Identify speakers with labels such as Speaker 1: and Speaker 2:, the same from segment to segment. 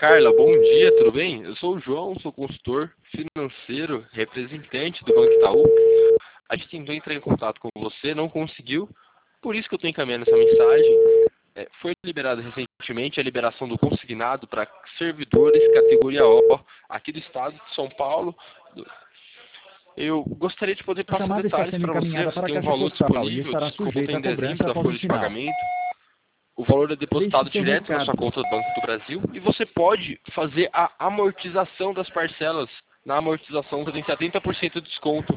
Speaker 1: Carla, bom dia, tudo bem? Eu sou o João, sou consultor financeiro, representante do Banco Itaú. A gente tentou entrar em contato com você, não conseguiu, por isso que eu estou encaminhando essa mensagem. Foi liberada recentemente a liberação do consignado para servidores categoria O aqui do estado de São Paulo. Eu gostaria de poder
Speaker 2: A
Speaker 1: passar
Speaker 2: chamada está
Speaker 1: detalhes
Speaker 2: sendo
Speaker 1: para você.
Speaker 2: encaminhada
Speaker 1: Você
Speaker 2: para a
Speaker 1: tem um
Speaker 2: caixa
Speaker 1: valor
Speaker 2: postal e
Speaker 1: disponível,
Speaker 2: estará
Speaker 1: desconto
Speaker 2: sujeita
Speaker 1: em
Speaker 2: à
Speaker 1: dezembro
Speaker 2: cobrança
Speaker 1: da
Speaker 2: após o
Speaker 1: folha de
Speaker 2: sinal.
Speaker 1: pagamento. O valor é depositado
Speaker 2: Deixe seu
Speaker 1: direto na sua
Speaker 2: recado.
Speaker 1: conta do Banco do Brasil e você pode fazer a amortização das parcelas. Na amortização você tem 70% de desconto.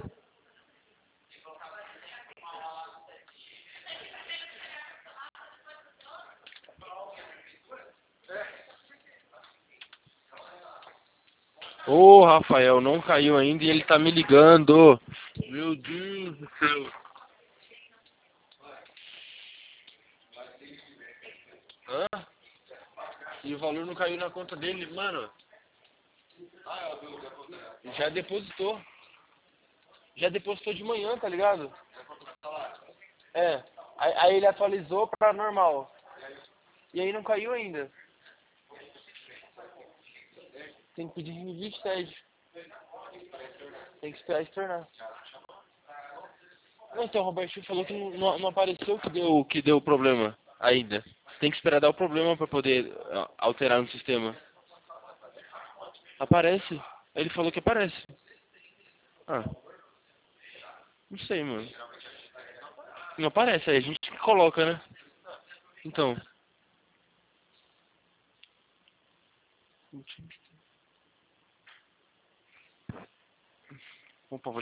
Speaker 1: Ô, Rafael, não caiu ainda e ele tá me ligando. Meu Deus do céu. Hã? E o valor não caiu na conta dele, mano. Já depositou. Já depositou de manhã, tá ligado? É. Aí ele atualizou pra normal. E aí não caiu ainda. Tem que pedir revisto, Sérgio. Tem que esperar estornar. Não, então, o Robertinho falou que não apareceu que deu problema ainda. Tem que esperar dar o problema pra poder alterar no sistema. Aparece. Ele falou que aparece. Ah, não sei, mano. Não aparece, aí a gente que coloca, né? Então. Opa, vou